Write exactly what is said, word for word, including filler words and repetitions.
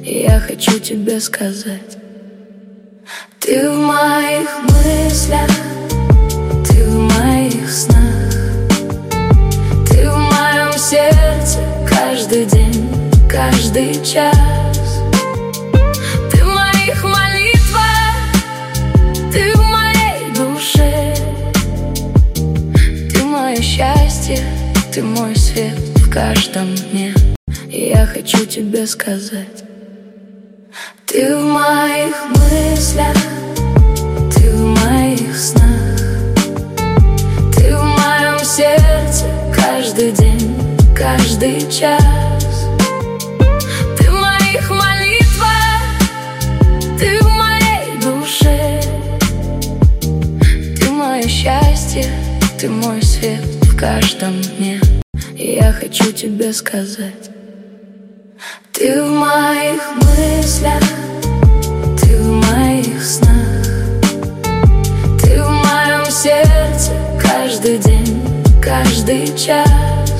Я хочу тебе сказать: ты в моих мыслях, ты в моих снах, ты в моем сердце каждый день, каждый час. Ты в моих молитвах, ты в моей душе, ты мое счастье, ты мой свет в каждом дне. Я хочу тебе сказать: ты в моих мыслях, ты в моих снах, ты в моем сердце каждый день, каждый час. Ты в моих молитвах, ты в моей душе, ты мое счастье, ты мой свет в каждом дне. Я хочу тебе сказать: ты в моих мыслях, ты в моих снах, ты в моем сердце каждый день, каждый час.